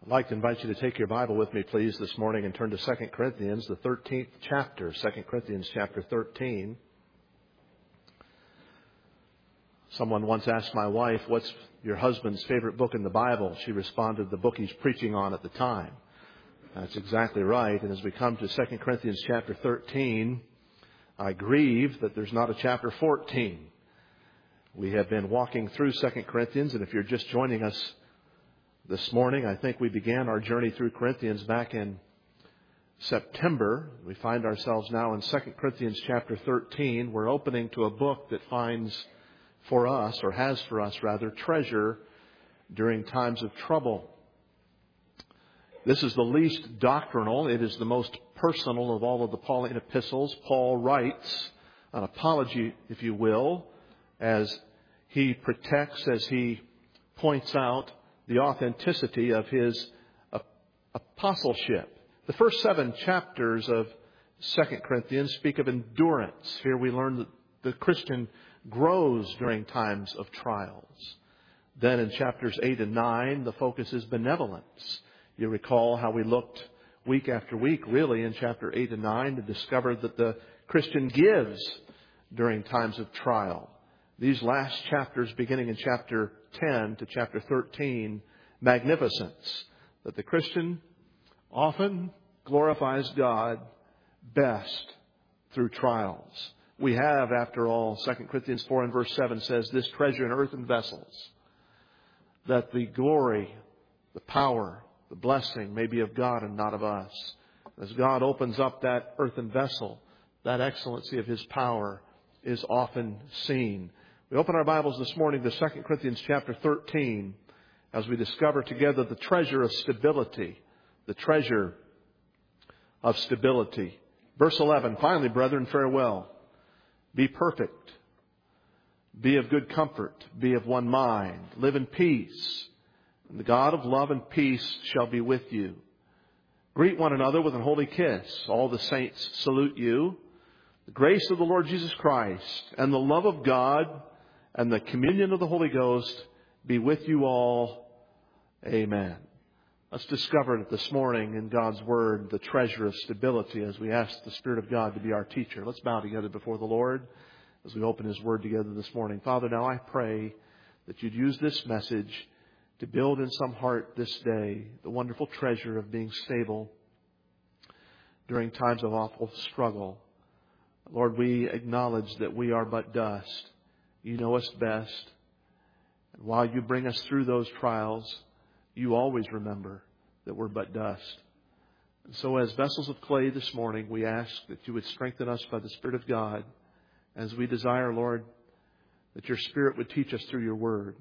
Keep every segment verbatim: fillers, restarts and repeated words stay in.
I'd like to invite you to take your Bible with me, please, this morning and turn to Second Corinthians, the thirteenth chapter, Second Corinthians chapter thirteen. Someone once asked my wife, what's your husband's favorite book in the Bible? She responded, the book he's preaching on at the time. That's exactly right. And as we come to Second Corinthians chapter thirteen, I grieve that there's not a chapter fourteen. We have been walking through Second Corinthians, and if you're just joining us this morning, I think we began our journey through Corinthians back in September. We find ourselves now in Second Corinthians chapter thirteen. We're opening to a book that finds for us, or has for us rather, treasure during times of trouble. This is the least doctrinal. It is the most personal of all of the Pauline epistles. Paul writes an apology, if you will, as he protects, as he points out the authenticity of his apostleship. The first seven chapters of Second Corinthians speak of endurance. Here we learn that the Christian grows during times of trials. Then in chapters eight and nine, the focus is benevolence. You recall how we looked week after week, really, in chapter eight and nine to discover that the Christian gives during times of trial. These last chapters, beginning in chapter ten to chapter thirteen, magnificence, that the Christian often glorifies God best through trials. We have, after all, Second Corinthians four and verse seven says, this treasure in earthen vessels, that the glory, the power, the blessing may be of God and not of us. As God opens up that earthen vessel, that excellency of His power is often seen. We open our Bibles this morning to Second Corinthians chapter thirteen as we discover together the treasure of stability. The treasure of stability. Verse eleven, finally, brethren, farewell. Be perfect. Be of good comfort. Be of one mind. Live in peace. And the God of love and peace shall be with you. Greet one another with an holy kiss. All the saints salute you. The grace of the Lord Jesus Christ and the love of God and the communion of the Holy Ghost be with you all. Amen. Let's discover it this morning in God's Word, the treasure of stability, as we ask the Spirit of God to be our teacher. Let's bow together before the Lord as we open His Word together this morning. Father, now I pray that You'd use this message to build in some heart this day the wonderful treasure of being stable during times of awful struggle. Lord, we acknowledge that we are but dust. You know us best. And while You bring us through those trials, You always remember that we're but dust. And so as vessels of clay this morning, we ask that You would strengthen us by the Spirit of God as we desire, Lord, that Your Spirit would teach us through Your Word.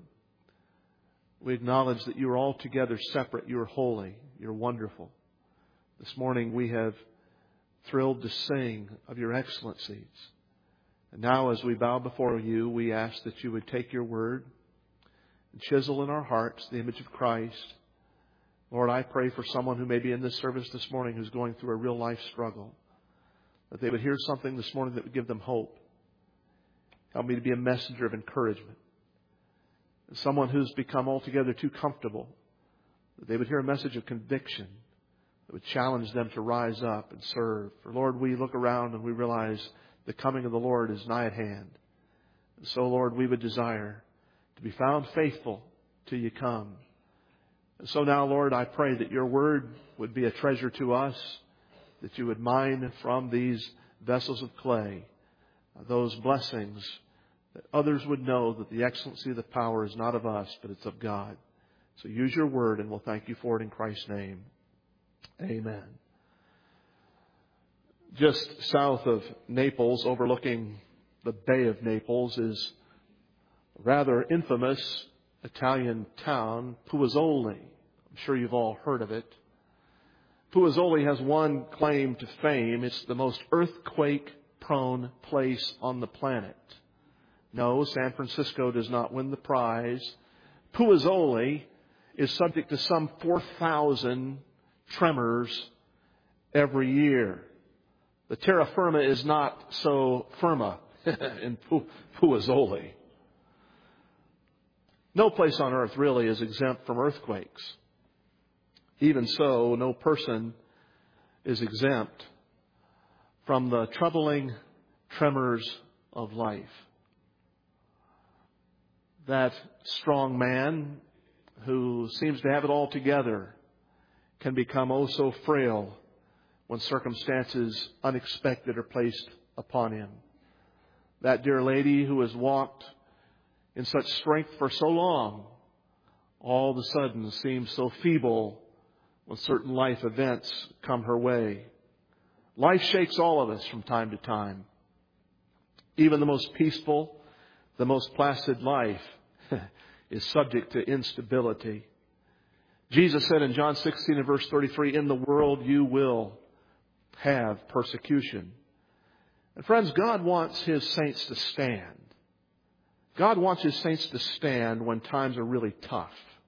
We acknowledge that You are altogether separate. You are holy. You're wonderful. This morning we have thrilled to sing of Your excellencies. And now as we bow before You, we ask that You would take Your Word and chisel in our hearts the image of Christ. Lord, I pray for someone who may be in this service this morning who's going through a real life struggle, that they would hear something this morning that would give them hope. Help me to be a messenger of encouragement. And someone who's become altogether too comfortable, that they would hear a message of conviction that would challenge them to rise up and serve. For Lord, we look around and we realize the coming of the Lord is nigh at hand. And so, Lord, we would desire to be found faithful till You come. And so now, Lord, I pray that Your Word would be a treasure to us, that You would mine from these vessels of clay those blessings, that others would know that the excellency of the power is not of us, but it's of God. So use Your Word, and we'll thank You for it in Christ's name. Amen. Just south of Naples, overlooking the Bay of Naples, is a rather infamous Italian town, Puazzoli. I'm sure you've all heard of it. Puazzoli has one claim to fame. It's the most earthquake-prone place on the planet. No, San Francisco does not win the prize. Puazzoli is subject to some four thousand tremors every year. The terra firma is not so firma in Pu- Puazzoli. No place on earth really is exempt from earthquakes. Even so, no person is exempt from the troubling tremors of life. That strong man who seems to have it all together can become oh so frail when circumstances unexpected are placed upon him. That dear lady who has walked in such strength for so long, all of a sudden seems so feeble when certain life events come her way. Life shakes all of us from time to time. Even the most peaceful, the most placid life is subject to instability. Jesus said in John sixteen and verse thirty-three, in the world you will have persecution. And friends, God wants His saints to stand. God wants His saints to stand when times are really tough.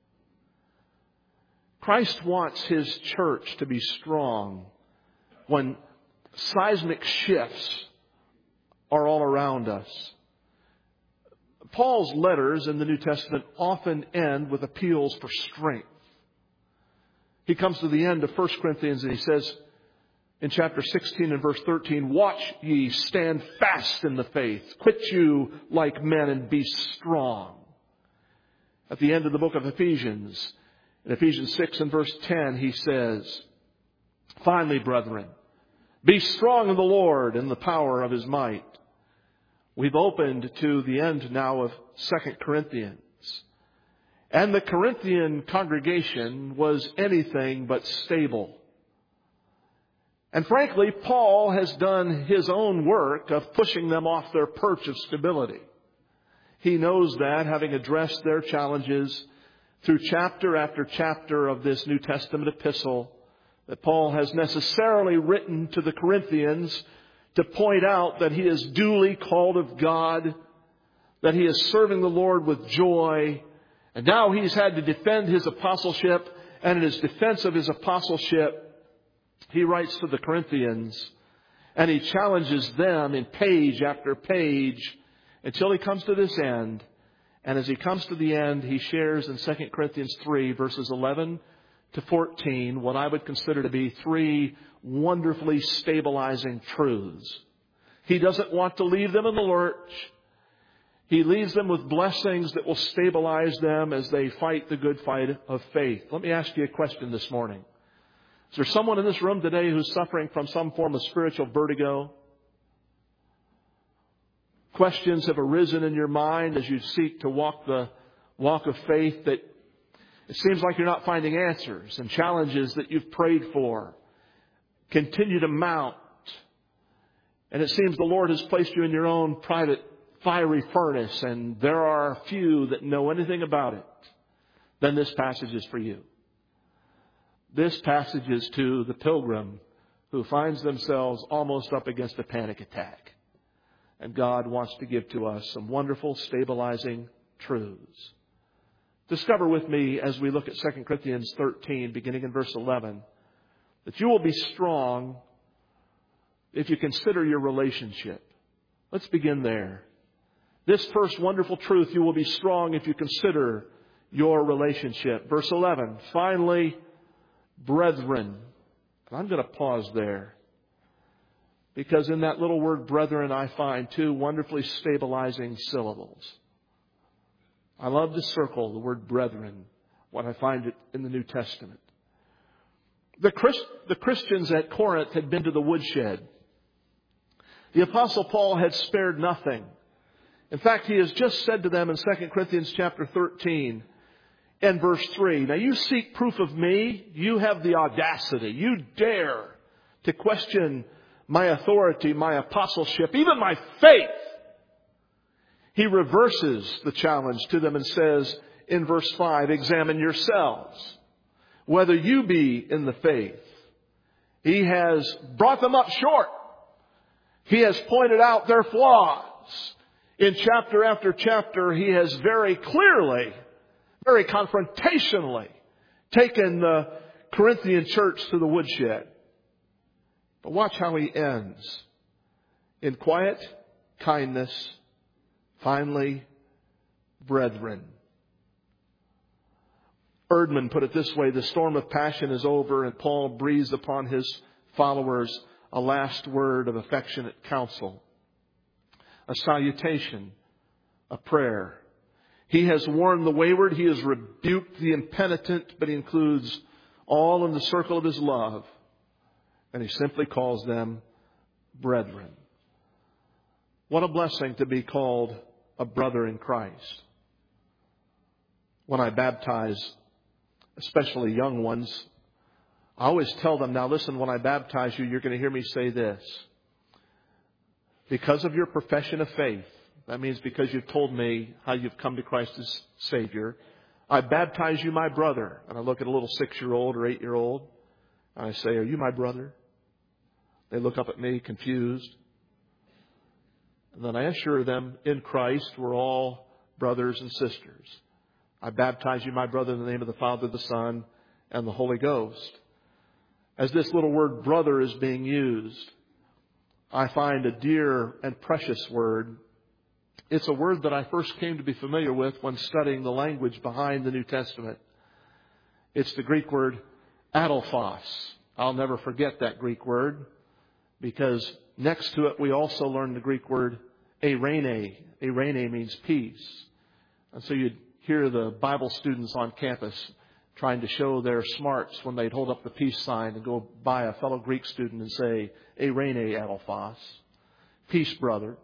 Christ wants His church to be strong when seismic shifts are all around us. Paul's letters in the New Testament often end with appeals for strength. He comes to the end of First Corinthians and he says in chapter sixteen and verse thirteen, watch ye, stand fast in the faith, quit you like men and be strong. At the end of the book of Ephesians, in Ephesians six and verse ten, he says, finally, brethren, be strong in the Lord and the power of His might. We've opened to the end now of Second Corinthians. And the Corinthian congregation was anything but stable. And frankly, Paul has done his own work of pushing them off their perch of stability. He knows that, having addressed their challenges through chapter after chapter of this New Testament epistle that Paul has necessarily written to the Corinthians to point out that he is duly called of God, that he is serving the Lord with joy, and now he's had to defend his apostleship, and in his defense of his apostleship, he writes to the Corinthians, and he challenges them in page after page until he comes to this end. And as he comes to the end, he shares in Second Corinthians three, verses eleven to fourteen, what I would consider to be three wonderfully stabilizing truths. He doesn't want to leave them in the lurch. He leaves them with blessings that will stabilize them as they fight the good fight of faith. Let me ask you a question this morning. Is there someone in this room today who's suffering from some form of spiritual vertigo? Questions have arisen in your mind as you seek to walk the walk of faith that it seems like you're not finding answers, and challenges that you've prayed for continue to mount. And it seems the Lord has placed you in your own private fiery furnace, and there are few that know anything about it. Then this passage is for you. This passage is to the pilgrim who finds themselves almost up against a panic attack. And God wants to give to us some wonderful, stabilizing truths. Discover with me as we look at Second Corinthians thirteen, beginning in verse eleven, that you will be strong if you consider your relationship. Let's begin there. This first wonderful truth, you will be strong if you consider your relationship. Verse eleven, finally, brethren. And I'm going to pause there, because in that little word brethren, I find two wonderfully stabilizing syllables. I love to circle the word brethren when I find it in the New Testament. The, Christ, the Christians at Corinth had been to the woodshed. The Apostle Paul had spared nothing. In fact, he has just said to them in Second Corinthians chapter thirteen and verse three, now you seek proof of me, you have the audacity, you dare to question my authority, my apostleship, even my faith. He reverses the challenge to them and says in verse five, examine yourselves whether you be in the faith. He has brought them up short. He has pointed out their flaws. In chapter after chapter, he has very clearly, very confrontationally taken the Corinthian church to the woodshed. But watch how he ends. In quiet kindness, finally, brethren. Erdman put it this way: the storm of passion is over, and Paul breathes upon his followers a last word of affectionate counsel, a salutation, a prayer. He has warned the wayward, he has rebuked the impenitent, but he includes all in the circle of his love, and he simply calls them brethren. What a blessing to be called a brother in Christ. When I baptize, especially young ones, I always tell them, now listen, when I baptize you, you're going to hear me say this. Because of your profession of faith, that means because you've told me how you've come to Christ as Savior, I baptize you, my brother. And I look at a little six-year-old or eight-year-old, and I say, are you my brother? They look up at me confused. And then I assure them, in Christ, we're all brothers and sisters. I baptize you, my brother, in the name of the Father, the Son, and the Holy Ghost. As this little word brother is being used, I find a dear and precious word. It's a word that I first came to be familiar with when studying the language behind the New Testament. It's the Greek word adelphos. I'll never forget that Greek word, because next to it we also learn the Greek word eirene. Eirene means peace. And so you'd hear the Bible students on campus trying to show their smarts when they'd hold up the peace sign and go by a fellow Greek student and say, eirene adelphos, peace brother.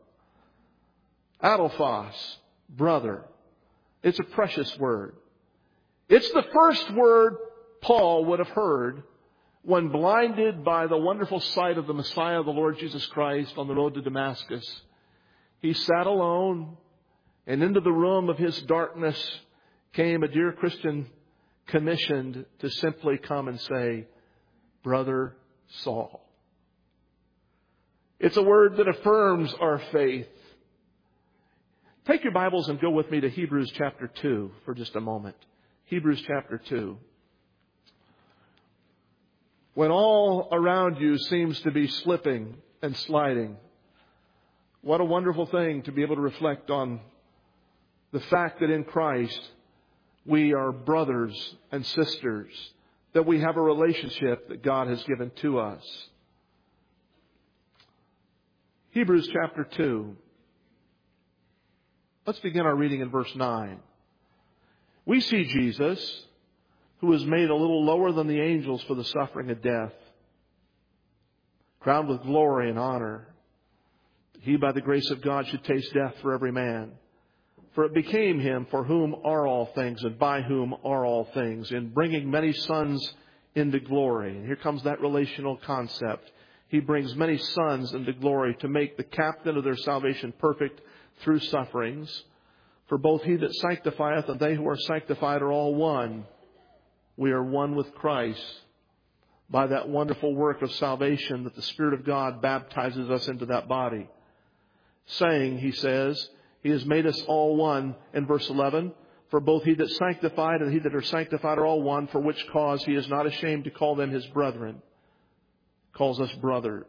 Adelphos, brother. It's a precious word. It's the first word Paul would have heard when blinded by the wonderful sight of the Messiah, the Lord Jesus Christ, on the road to Damascus. He sat alone, and into the room of his darkness came a dear Christian commissioned to simply come and say, Brother Saul. It's a word that affirms our faith. Take your Bibles and go with me to Hebrews chapter two for just a moment. Hebrews chapter two. When all around you seems to be slipping and sliding, what a wonderful thing to be able to reflect on the fact that in Christ we are brothers and sisters, that we have a relationship that God has given to us. Hebrews chapter two. Let's begin our reading in verse nine. We see Jesus, who was made a little lower than the angels for the suffering of death, crowned with glory and honor. He, by the grace of God, should taste death for every man. For it became him for whom are all things and by whom are all things, in bringing many sons into glory. And here comes that relational concept. He brings many sons into glory to make the captain of their salvation perfect through sufferings. For both he that sanctifieth and they who are sanctified are all one. We are one with Christ by that wonderful work of salvation that the Spirit of God baptizes us into that body. Saying, he says, He has made us all one in verse eleven. For both he that sanctified and he that are sanctified are all one, for which cause he is not ashamed to call them his brethren. Calls us brothers.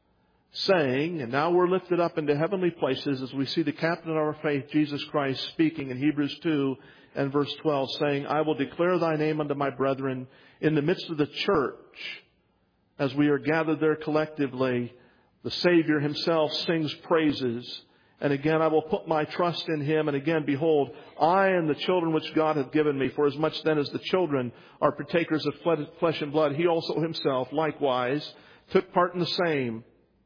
Saying, and now we're lifted up into heavenly places as we see the captain of our faith, Jesus Christ, speaking in Hebrews two and verse twelve, saying, I will declare thy name unto my brethren in the midst of the church. As we are gathered there collectively, the Savior himself sings praises. And again, I will put my trust in him. And again, behold, I and the children which God hath given me. For as much then as the children are partakers of flesh and blood, he also himself likewise took part in the same,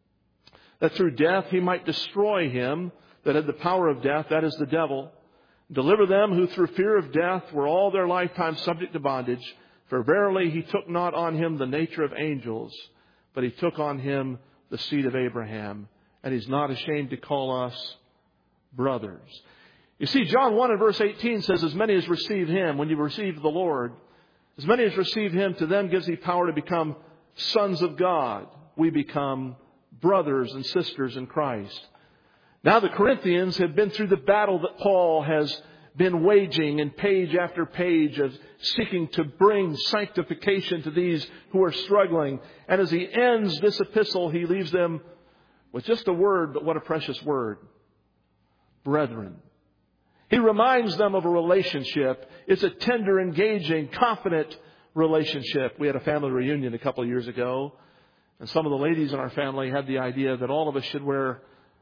that through death he might destroy him that had the power of death, that is the devil, deliver them who through fear of death were all their lifetime subject to bondage. For verily he took not on him the nature of angels, but he took on him the seed of Abraham. And he's not ashamed to call us brothers. You see, John one and verse eighteen says, as many as receive him, when you receive the Lord, as many as receive him, to them gives he power to become sons of God. We become brothers and sisters in Christ. Now the Corinthians have been through the battle that Paul has been waging in page after page of seeking to bring sanctification to these who are struggling. And as he ends this epistle, he leaves them with just a word, but what a precious word. Brethren. He reminds them of a relationship. It's a tender, engaging, confident relationship. We had a family reunion a couple of years ago, and some of the ladies in our family had the idea that all of us should wear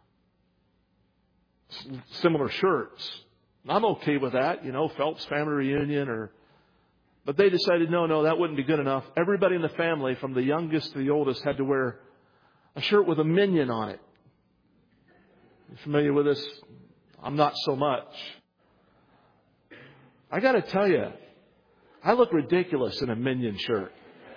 similar shirts. And I'm okay with that, you know, Phelps family reunion or... But they decided, no, no, that wouldn't be good enough. Everybody in the family, from the youngest to the oldest, had to wear a shirt with a minion on it. You familiar with this? I'm not so much. I got to tell you, I look ridiculous in a minion shirt.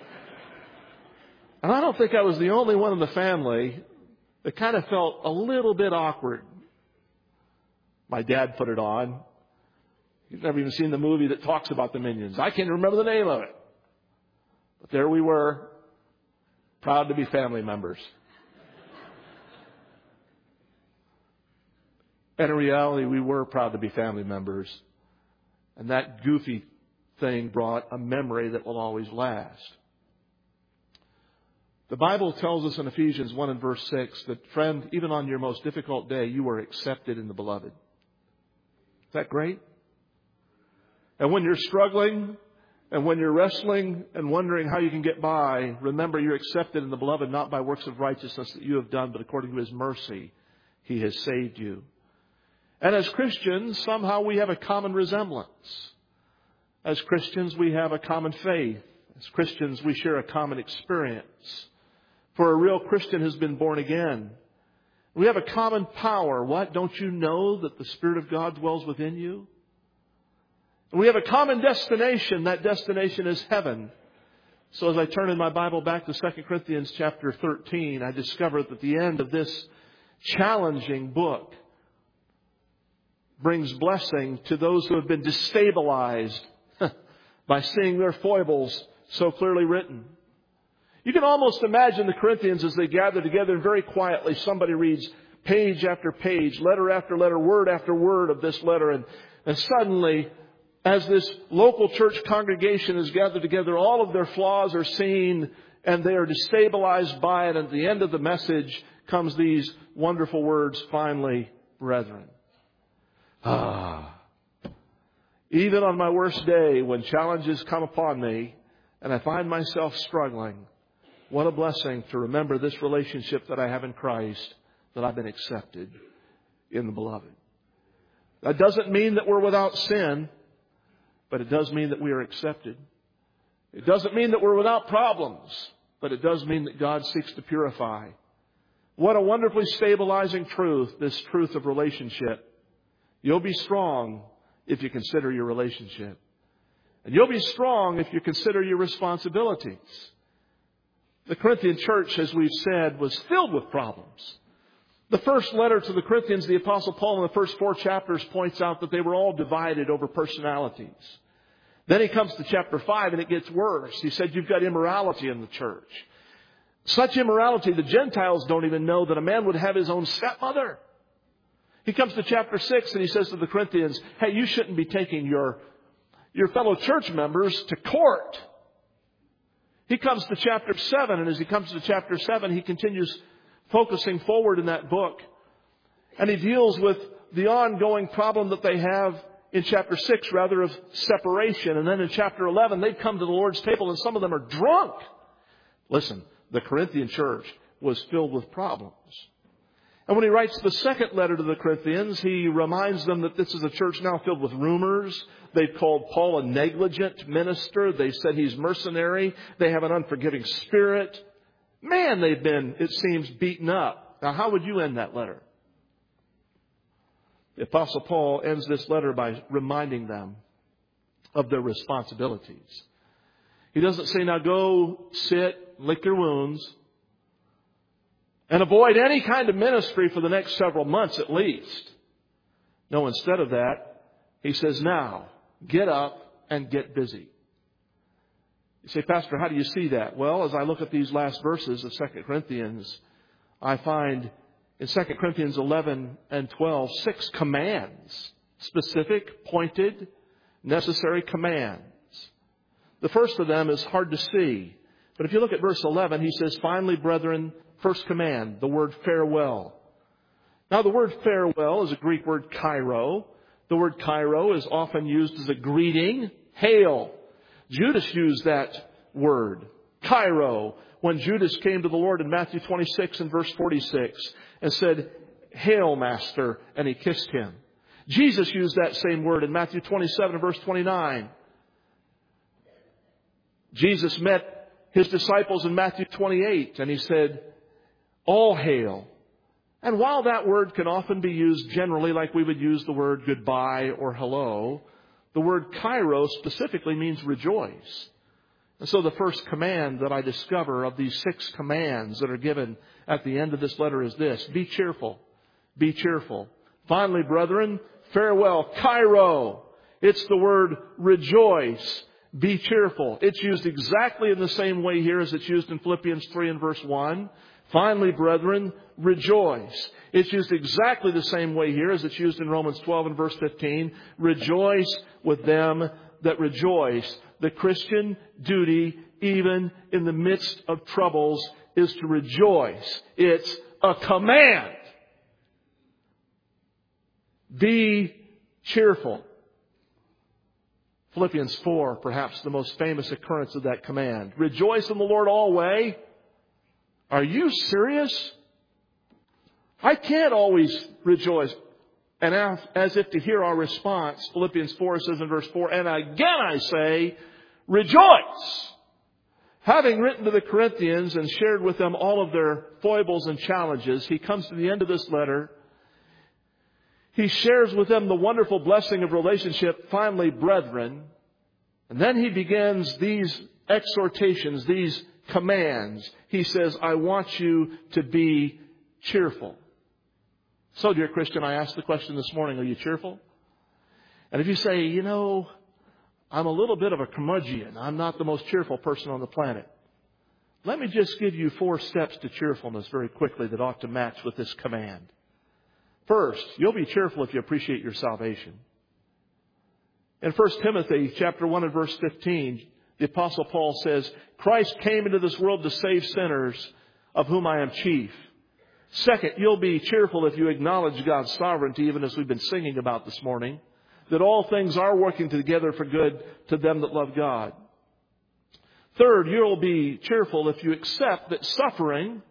And I don't think I was the only one in the family that kind of felt a little bit awkward. My dad put it on. You've never even seen the movie that talks about the Minions. I can't remember the name of it. But there we were, proud to be family members. And in reality, we were proud to be family members. And that goofy thing brought a memory that will always last. The Bible tells us in Ephesians one and verse six that, friend, even on your most difficult day, you are accepted in the beloved. Is that great? And when you're struggling and when you're wrestling and wondering how you can get by, remember you're accepted in the beloved not by works of righteousness that you have done, but according to His mercy, He has saved you. And as Christians, somehow we have a common resemblance. As Christians, we have a common faith. As Christians, we share a common experience. For a real Christian has been born again. We have a common power. What? Don't you know that the Spirit of God dwells within you? We have a common destination. That destination is heaven. So as I turn in my Bible back to Second Corinthians chapter thirteen, I discover that the end of this challenging book brings blessing to those who have been destabilized by seeing their foibles so clearly written. You can almost imagine the Corinthians as they gather together and very quietly somebody reads page after page, letter after letter, word after word of this letter. And, and suddenly, as this local church congregation is gathered together, all of their flaws are seen and they are destabilized by it. And at the end of the message comes these wonderful words, finally, brethren. Ah, even on my worst day, when challenges come upon me and I find myself struggling, what a blessing to remember this relationship that I have in Christ, that I've been accepted in the beloved. That doesn't mean that we're without sin. But it does mean that we are accepted. It doesn't mean that we're without problems, but it does mean that God seeks to purify. What a wonderfully stabilizing truth, this truth of relationship. You'll be strong if you consider your relationship. And you'll be strong if you consider your responsibilities. The Corinthian church, as we've said, was filled with problems. The first letter to the Corinthians, the Apostle Paul in the first four chapters points out that they were all divided over personalities. Then he comes to chapter five and it gets worse. He said, you've got immorality in the church. Such immorality, the Gentiles don't even know that a man would have his own stepmother. He comes to chapter six and he says to the Corinthians, hey, you shouldn't be taking your, your fellow church members to court. He comes to chapter seven, and as he comes to chapter seven, he continues focusing forward in that book. And he deals with the ongoing problem that they have in chapter six, rather, of separation. And then in chapter eleven, they come to the Lord's table and some of them are drunk. Listen, the Corinthian church was filled with problems. And when he writes the second letter to the Corinthians, he reminds them that this is a church now filled with rumors. They've called Paul a negligent minister. They said he's mercenary. They have an unforgiving spirit. Man, they've been, it seems, beaten up. Now, how would you end that letter? The Apostle Paul ends this letter by reminding them of their responsibilities. He doesn't say, now go sit, lick your wounds, and avoid any kind of ministry for the next several months at least. No, instead of that, he says, now, get up and get busy. You say, Pastor, how do you see that? Well, as I look at these last verses of Second Corinthians, I find in Second Corinthians eleven and twelve, six commands. Specific, pointed, necessary commands. The first of them is hard to see. But if you look at verse eleven, he says, finally, brethren, first command, the word farewell. Now, the word farewell is a Greek word, kairo. The word Cairo is often used as a greeting. Hail. Judas used that word, Cairo, when Judas came to the Lord in Matthew twenty-six and verse forty-six and said, Hail, Master, and he kissed him. Jesus used that same word in Matthew twenty-seven and verse twenty-nine. Jesus met his disciples in Matthew twenty-eight and he said, All hail. And while that word can often be used generally like we would use the word goodbye or hello, the word Cairo specifically means rejoice. And so the first command that I discover of these six commands that are given at the end of this letter is this: be cheerful. Be cheerful. Finally, brethren, farewell. Cairo. It's the word rejoice. Be cheerful. It's used exactly in the same way here as it's used in Philippians three and verse one. Finally, brethren, rejoice. It's used exactly the same way here as it's used in Romans twelve and verse fifteen. Rejoice with them that rejoice. The Christian duty, even in the midst of troubles, is to rejoice. It's a command. Be cheerful. Philippians four, perhaps the most famous occurrence of that command. Rejoice in the Lord always. Are you serious? I can't always rejoice. And as if to hear our response, Philippians four says in verse four, and again I say, rejoice! Having written to the Corinthians and shared with them all of their foibles and challenges, he comes to the end of this letter. He shares with them the wonderful blessing of relationship, finally, brethren. And then he begins these exhortations, these commands. He says, I want you to be cheerful. So, dear Christian, I asked the question this morning, are you cheerful? And if you say, you know, I'm a little bit of a curmudgeon, I'm not the most cheerful person on the planet, let me just give you four steps to cheerfulness very quickly that ought to match with this command. First, you'll be cheerful if you appreciate your salvation. In First Timothy chapter one and verse fifteen, the Apostle Paul says, Christ came into this world to save sinners, of whom I am chief. Second, you'll be cheerful if you acknowledge God's sovereignty, even as we've been singing about this morning, that all things are working together for good to them that love God. Third, you'll be cheerful if you accept that suffering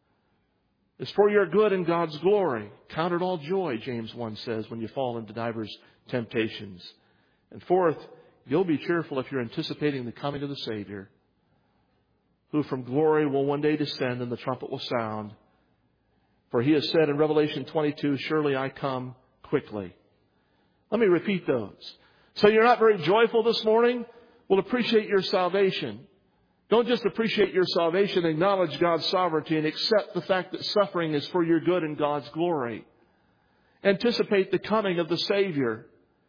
is for your good and God's glory. Count it all joy, James one says, when you fall into divers temptations. And fourth, you'll be cheerful if you're anticipating the coming of the Savior, who from glory will one day descend and the trumpet will sound. For he has said in Revelation twenty-two, surely I come quickly. Let me repeat those. So you're not very joyful this morning? Well, appreciate your salvation. Don't just appreciate your salvation, acknowledge God's sovereignty and accept the fact that suffering is for your good and God's glory. Anticipate the coming of the Savior.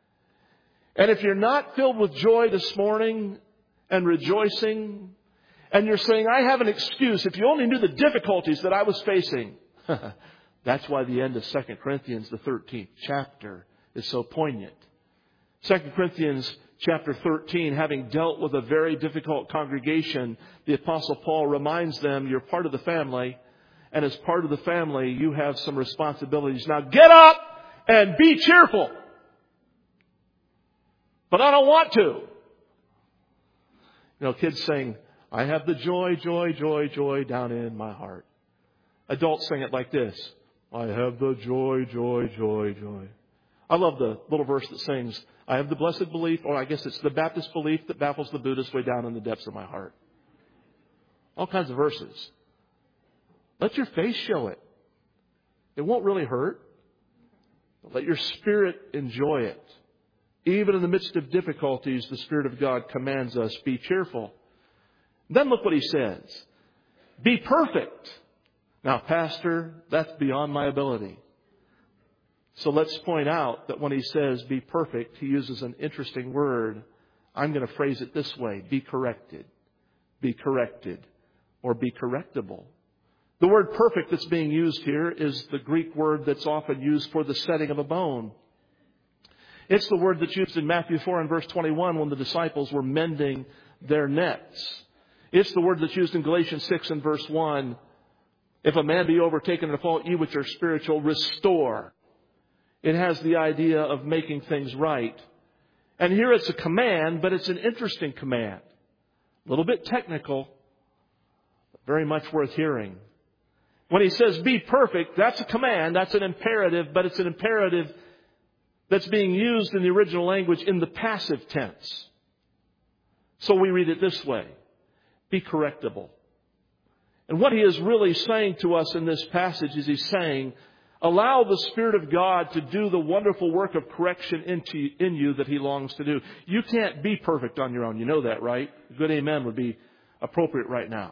And if you're not filled with joy this morning and rejoicing, and you're saying, I have an excuse, if you only knew the difficulties that I was facing. That's why the end of Second Corinthians, the thirteenth chapter, is so poignant. Second Corinthians chapter thirteen, having dealt with a very difficult congregation, the Apostle Paul reminds them, you're part of the family, and as part of the family, you have some responsibilities. Now get up and be cheerful. But I don't want to. You know, kids sing, I have the joy, joy, joy, joy down in my heart. Adults sing it like this. I have the joy, joy, joy, joy. I love the little verse that sings, I have the blessed belief, or I guess it's the Baptist belief that baffles the Buddhist way down in the depths of my heart. All kinds of verses. Let your face show it. It won't really hurt. Let your spirit enjoy it. Even in the midst of difficulties, the Spirit of God commands us, be cheerful. Then look what he says. Be perfect. Now, Pastor, that's beyond my ability. So let's point out that when he says be perfect, he uses an interesting word. I'm going to phrase it this way. Be corrected. Be corrected. Or be correctable. The word perfect that's being used here is the Greek word that's often used for the setting of a bone. It's the word that's used in Matthew four and verse twenty-one when the disciples were mending their nets. It's the word that's used in Galatians six and verse one. If a man be overtaken in a fault, ye which are spiritual, restore. It has the idea of making things right. And here it's a command, but it's an interesting command. A little bit technical, but very much worth hearing. When he says, be perfect, that's a command, that's an imperative, but it's an imperative that's being used in the original language in the passive tense. So we read it this way, be correctable. And what he is really saying to us in this passage is he's saying, allow the Spirit of God to do the wonderful work of correction into, in you that He longs to do. You can't be perfect on your own. You know that, right? A good amen would be appropriate right now.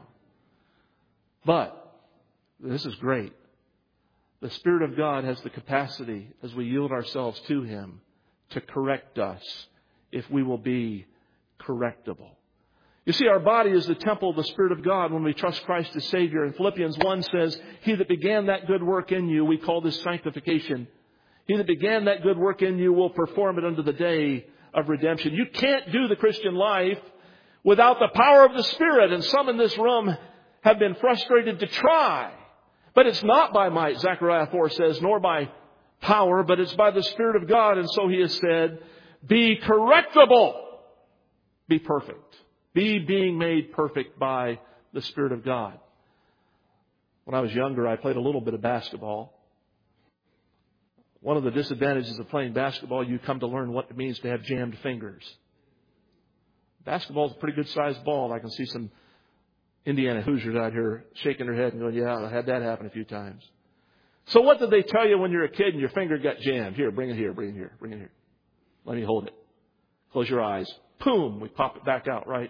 But this is great. The Spirit of God has the capacity, as we yield ourselves to Him, to correct us if we will be correctable. You see, our body is the temple of the Spirit of God when we trust Christ as Savior. And Philippians one says, He that began that good work in you, we call this sanctification. He that began that good work in you will perform it unto the day of redemption. You can't do the Christian life without the power of the Spirit. And some in this room have been frustrated to try. But it's not by might, Zechariah four says, nor by power, but it's by the Spirit of God. And so He has said, be correctable. Be perfect. Be being made perfect by the Spirit of God. When I was younger, I played a little bit of basketball. One of the disadvantages of playing basketball, you come to learn what it means to have jammed fingers. Basketball is a pretty good sized ball. I can see some Indiana Hoosiers out here shaking their head and going, yeah, I had that happen a few times. So what did they tell you when you were a kid and your finger got jammed? Here, bring it here, bring it here, bring it here. Let me hold it. Close your eyes. Boom, we pop it back out, right?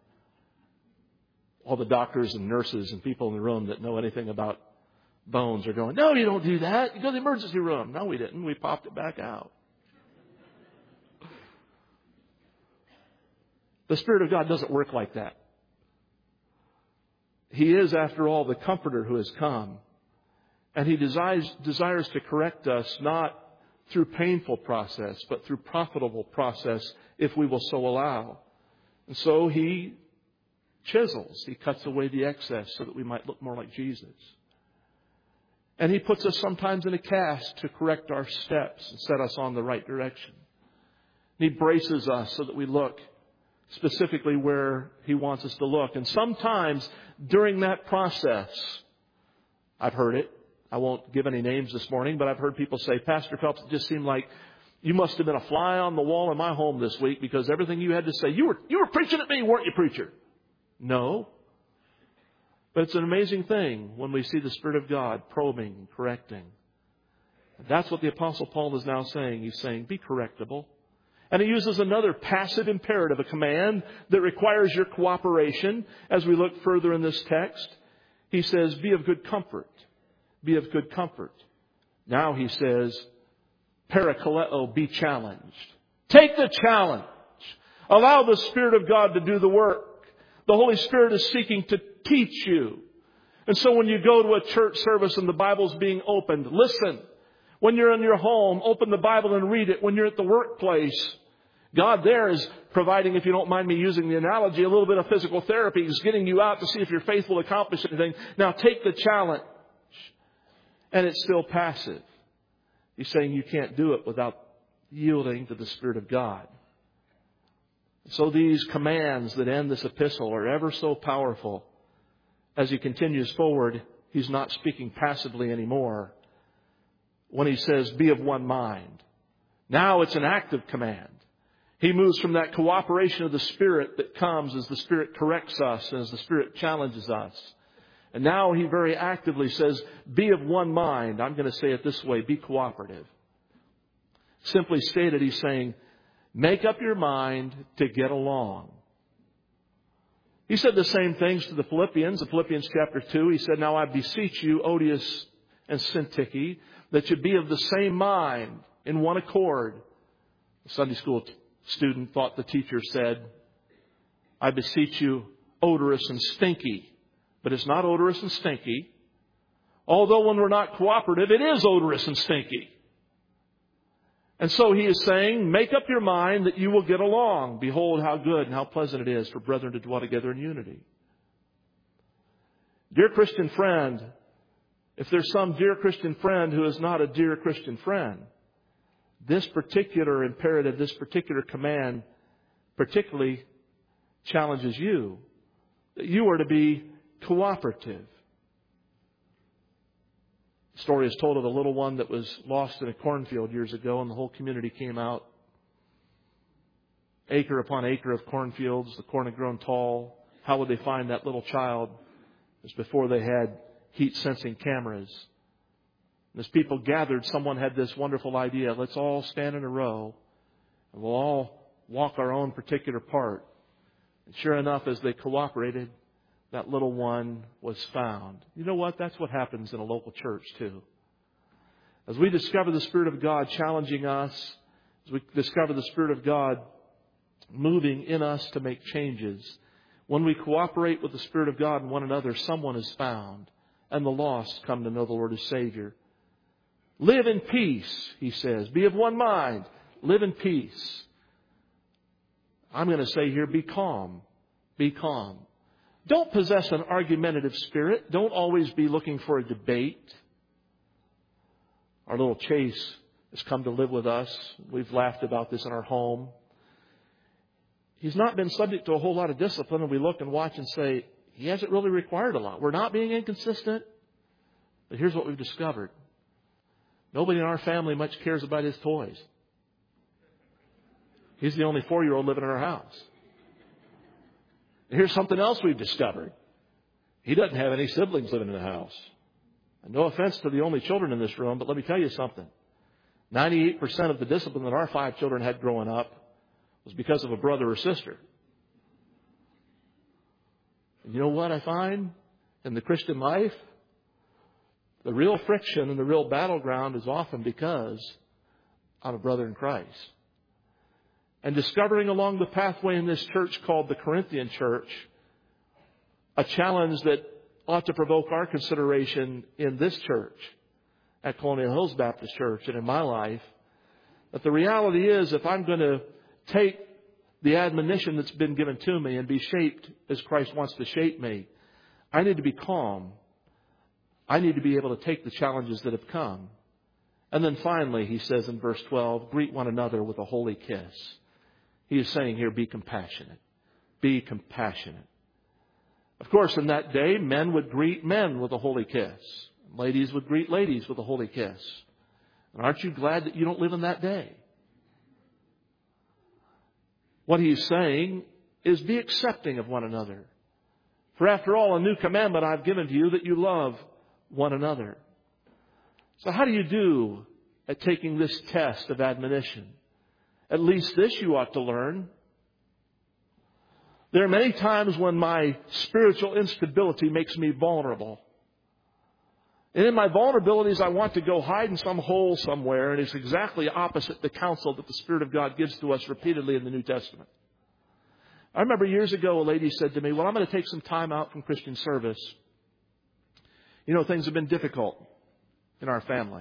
All the doctors and nurses and people in the room that know anything about bones are going, no, you don't do that. You go to the emergency room. No, we didn't. We popped it back out. The Spirit of God doesn't work like that. He is, after all, the Comforter who has come. And He desires, desires to correct us not through painful process, but through profitable process if we will so allow. And so He chisels. He cuts away the excess so that we might look more like Jesus. And He puts us sometimes in a cast to correct our steps and set us on the right direction. And He braces us so that we look specifically where He wants us to look. And sometimes during that process, I've heard it. I won't give any names this morning, but I've heard people say, Pastor Phelps, it just seemed like you must have been a fly on the wall in my home this week because everything you had to say, you were, you were preaching at me, weren't you, preacher? No. But it's an amazing thing when we see the Spirit of God probing and correcting. That's what the Apostle Paul is now saying. He's saying, be correctable. And he uses another passive imperative, a command that requires your cooperation. As we look further in this text, he says, be of good comfort. Be of good comfort. Now he says, parakaleo, be challenged. Take the challenge. Allow the Spirit of God to do the work. The Holy Spirit is seeking to teach you. And so when you go to a church service and the Bible's being opened, listen. When you're in your home, open the Bible and read it. When you're at the workplace, God there is providing, if you don't mind me using the analogy, a little bit of physical therapy. He's getting you out to see if your faith will accomplish anything. Now take the challenge. And it's still passive. He's saying you can't do it without yielding to the Spirit of God. So these commands that end this epistle are ever so powerful. As he continues forward, he's not speaking passively anymore. When he says, be of one mind. Now it's an active command. He moves from that cooperation of the Spirit that comes as the Spirit corrects us and as the Spirit challenges us. And now he very actively says, be of one mind. I'm going to say it this way, be cooperative. Simply stated, he's saying, make up your mind to get along. He said the same things to the Philippians. In Philippians chapter two, he said, now I beseech you, Odious and Syntyche, that you be of the same mind, in one accord. The Sunday school t- student thought the teacher said, I beseech you, odorous and stinky. But it's not odorous and stinky. Although when we're not cooperative, it is odorous and stinky. And so he is saying, make up your mind that you will get along. Behold how good and how pleasant it is for brethren to dwell together in unity. Dear Christian friend, if there's some dear Christian friend who is not a dear Christian friend, this particular imperative, this particular command particularly challenges you. That you are to be cooperative. The story is told of a little one that was lost in a cornfield years ago, and the whole community came out. Acre upon acre of cornfields, the corn had grown tall. How would they find that little child? It was before they had heat-sensing cameras. And as people gathered, someone had this wonderful idea. Let's all stand in a row, and we'll all walk our own particular part. And sure enough, as they cooperated, that little one was found. You know what? That's what happens in a local church too. As we discover the Spirit of God challenging us, as we discover the Spirit of God moving in us to make changes, when we cooperate with the Spirit of God and one another, someone is found, and the lost come to know the Lord as Savior. Live in peace, he says. Be of one mind. Live in peace. I'm going to say here, be calm. Be calm. Don't possess an argumentative spirit. Don't always be looking for a debate. Our little Chase has come to live with us. We've laughed about this in our home. He's not been subject to a whole lot of discipline, and we look and watch and say, he hasn't really required a lot. We're not being inconsistent. But here's what we've discovered. Nobody in our family much cares about his toys. He's the only four-year-old living in our house. Here's something else we've discovered. He doesn't have any siblings living in the house. And no offense to the only children in this room, but let me tell you something. ninety-eight percent of the discipline that our five children had growing up was because of a brother or sister. And you know what I find in the Christian life? The real friction and the real battleground is often because of a brother in Christ. And discovering along the pathway in this church called the Corinthian church, a challenge that ought to provoke our consideration in this church, at Colonial Hills Baptist Church and in my life, that the reality is if I'm going to take the admonition that's been given to me and be shaped as Christ wants to shape me, I need to be calm. I need to be able to take the challenges that have come. And then finally, he says in verse twelve, greet one another with a holy kiss. He is saying here, be compassionate. Be compassionate. Of course, in that day, men would greet men with a holy kiss. Ladies would greet ladies with a holy kiss. And aren't you glad that you don't live in that day? What he's saying is be accepting of one another. For after all, a new commandment I've given to you, that you love one another. So how do you do at taking this test of admonition? At least this you ought to learn. There are many times when my spiritual instability makes me vulnerable. And in my vulnerabilities, I want to go hide in some hole somewhere, and it's exactly opposite the counsel that the Spirit of God gives to us repeatedly in the New Testament. I remember years ago, a lady said to me, well, I'm going to take some time out from Christian service. You know, things have been difficult in our family.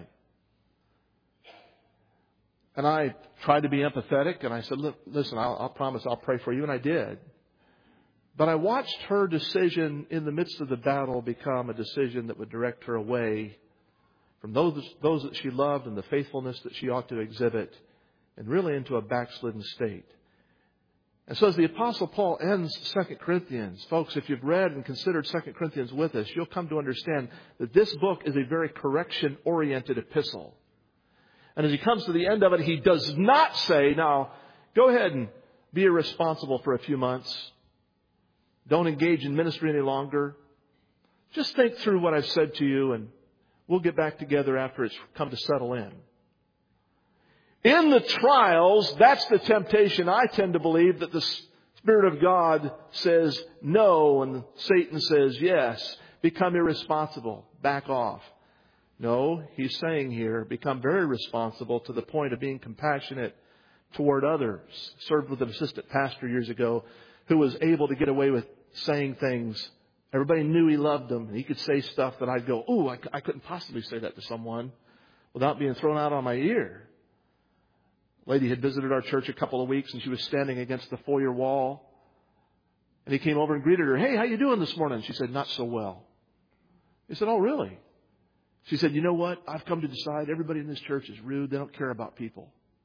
And I tried to be empathetic, and I said, look, listen, I'll, I'll promise I'll pray for you, and I did. But I watched her decision in the midst of the battle become a decision that would direct her away from those, those that she loved and the faithfulness that she ought to exhibit, and really into a backslidden state. And so as the Apostle Paul ends Second Corinthians, folks, if you've read and considered Second Corinthians with us, you'll come to understand that this book is a very correction-oriented epistle. And as he comes to the end of it, he does not say, now, go ahead and be irresponsible for a few months. Don't engage in ministry any longer. Just think through what I've said to you, and we'll get back together after it's come to settle in. In the trials, that's the temptation. I tend to believe that the Spirit of God says no, and Satan says yes. Become irresponsible. Back off. No, he's saying here, become very responsible to the point of being compassionate toward others. Served with an assistant pastor years ago who was able to get away with saying things. Everybody knew he loved them. He could say stuff that I'd go, ooh, I, I couldn't possibly say that to someone without being thrown out on my ear. A lady had visited our church a couple of weeks, and she was standing against the foyer wall. And he came over and greeted her. Hey, how you doing this morning? She said, not so well. He said, oh, really? She said, you know what? I've come to decide everybody in this church is rude. They don't care about people.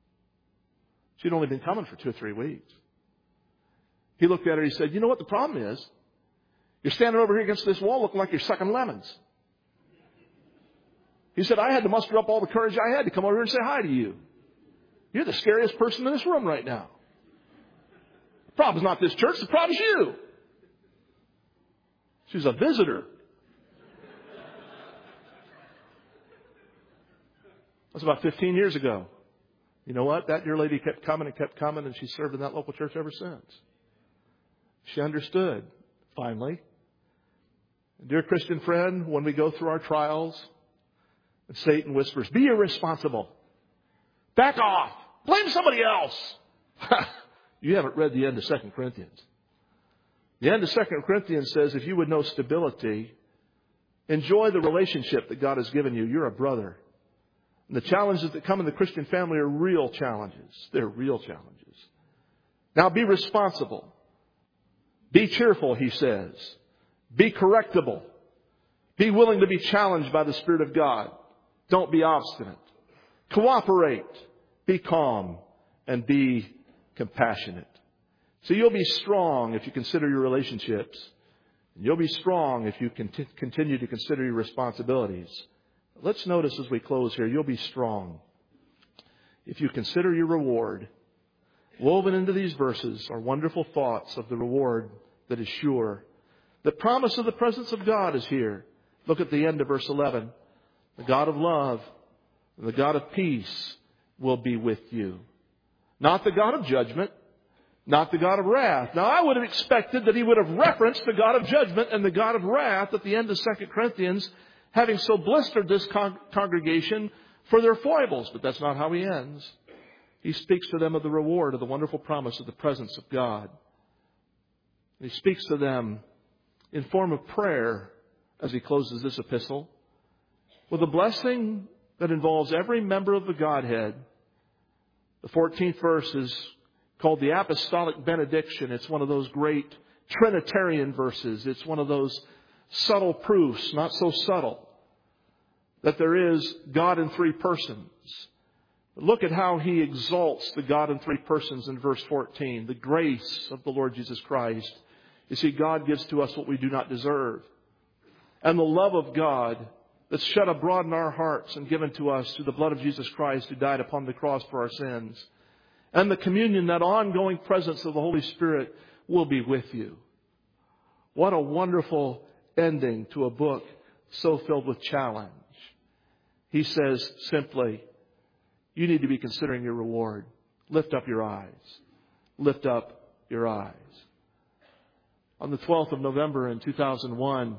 She'd only been coming for two or three weeks. He looked at her and he said, you know what the problem is? You're standing over here against this wall looking like you're sucking lemons. He said, I had to muster up all the courage I had to come over here and say hi to you. You're the scariest person in this room right now. The problem's not this church, the problem's you. She's a visitor. That's about fifteen years ago. You know what? That dear lady kept coming and kept coming, and she's served in that local church ever since. She understood, finally. Dear Christian friend, when we go through our trials, and Satan whispers, be irresponsible. Back off. Blame somebody else. You haven't read the end of Second Corinthians. The end of Second Corinthians says if you would know stability, enjoy the relationship that God has given you. You're a brother. And the challenges that come in the Christian family are real challenges. They're real challenges. Now be responsible. Be cheerful, he says. Be correctable. Be willing to be challenged by the Spirit of God. Don't be obstinate. Cooperate. Be calm. And be compassionate. So you'll be strong if you consider your relationships. And you'll be strong if you cont- continue to consider your responsibilities. Let's notice as we close here, you'll be strong if you consider your reward. Woven into these verses are wonderful thoughts of the reward that is sure. The promise of the presence of God is here. Look at the end of verse eleven. The God of love and the God of peace will be with you. Not the God of judgment, not the God of wrath. Now, I would have expected that he would have referenced the God of judgment and the God of wrath at the end of Second Corinthians, having so blistered this con- congregation for their foibles. But that's not how he ends. He speaks to them of the reward of the wonderful promise of the presence of God. He speaks to them in form of prayer as he closes this epistle, with a blessing that involves every member of the Godhead. The fourteenth verse is called the Apostolic Benediction. It's one of those great Trinitarian verses. It's one of those subtle proofs, not so subtle, that there is God in three persons. Look at how he exalts the God in three persons in verse fourteen. The grace of the Lord Jesus Christ. You see, God gives to us what we do not deserve. And the love of God that's shed abroad in our hearts and given to us through the blood of Jesus Christ who died upon the cross for our sins. And the communion, that ongoing presence of the Holy Spirit will be with you. What a wonderful ending to a book so filled with challenge. He says simply, you need to be considering your reward. Lift up your eyes. Lift up your eyes. On the twelfth of November in two thousand one,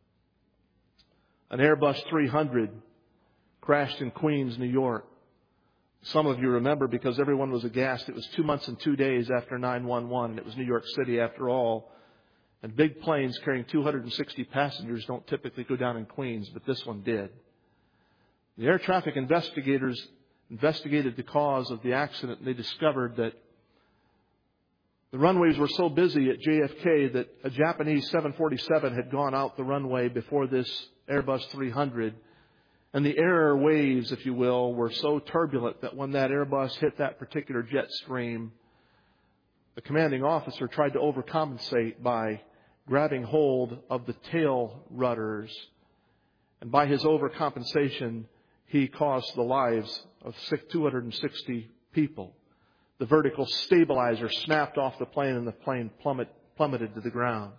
an Airbus three hundred crashed in Queens, New York. Some of you remember because everyone was aghast. It was two months and two days after nine one one, and it was New York City after all. And big planes carrying two hundred sixty passengers don't typically go down in Queens, but this one did. The air traffic investigators investigated the cause of the accident, and they discovered that the runways were so busy at J F K that a Japanese seven forty-seven had gone out the runway before this Airbus three hundred. And the air waves, if you will, were so turbulent that when that Airbus hit that particular jet stream, the commanding officer tried to overcompensate by grabbing hold of the tail rudders. And by his overcompensation, he cost the lives of two hundred sixty people. The vertical stabilizer snapped off the plane and the plane plummet, plummeted to the ground.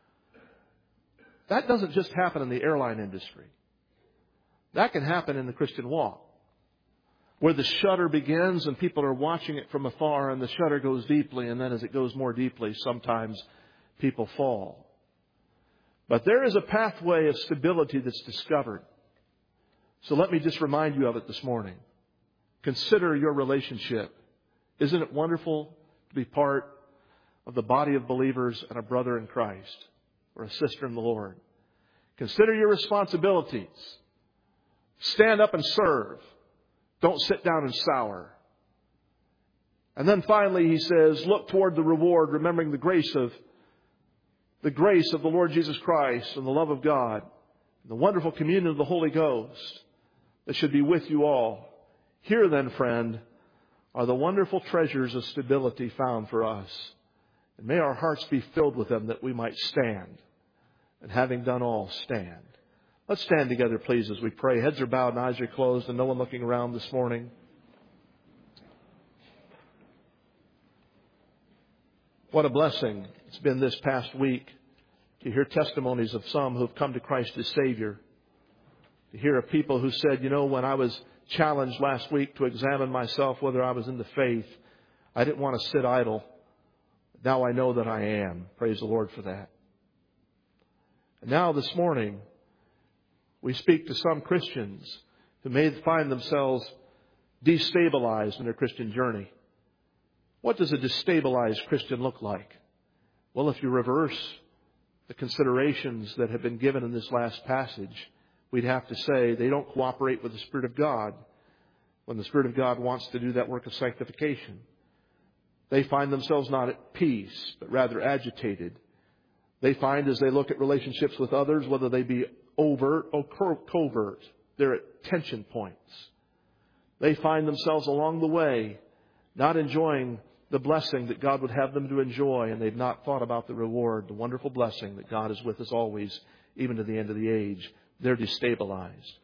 That doesn't just happen in the airline industry. That can happen in the Christian walk, where the shudder begins and people are watching it from afar, and the shudder goes deeply, and then as it goes more deeply, sometimes people fall. But there is a pathway of stability that's discovered. So let me just remind you of it this morning. Consider your relationship. Isn't it wonderful to be part of the body of believers and a brother in Christ or a sister in the Lord? Consider your responsibilities. Stand up and serve. Don't sit down and sour. And then finally he says, look toward the reward, remembering the grace of the grace of the Lord Jesus Christ and the love of God and the wonderful communion of the Holy Ghost that should be with you all. Here then, friend, are the wonderful treasures of stability found for us. And may our hearts be filled with them that we might stand. And having done all, stand. Let's stand together, please, as we pray. Heads are bowed and eyes are closed and no one looking around this morning. What a blessing it's been this past week to hear testimonies of some who have come to Christ as Savior. To hear of people who said, you know, when I was challenged last week to examine myself whether I was in the faith, I didn't want to sit idle. Now I know that I am. Praise the Lord for that. And now this morning, we speak to some Christians who may find themselves destabilized in their Christian journey. What does a destabilized Christian look like? Well, if you reverse the considerations that have been given in this last passage, we'd have to say they don't cooperate with the Spirit of God when the Spirit of God wants to do that work of sanctification. They find themselves not at peace, but rather agitated. They find as they look at relationships with others, whether they be overt or covert, they're at tension points. They find themselves along the way not enjoying the blessing that God would have them to enjoy, and they've not thought about the reward, the wonderful blessing that God is with us always, even to the end of the age. They're destabilized.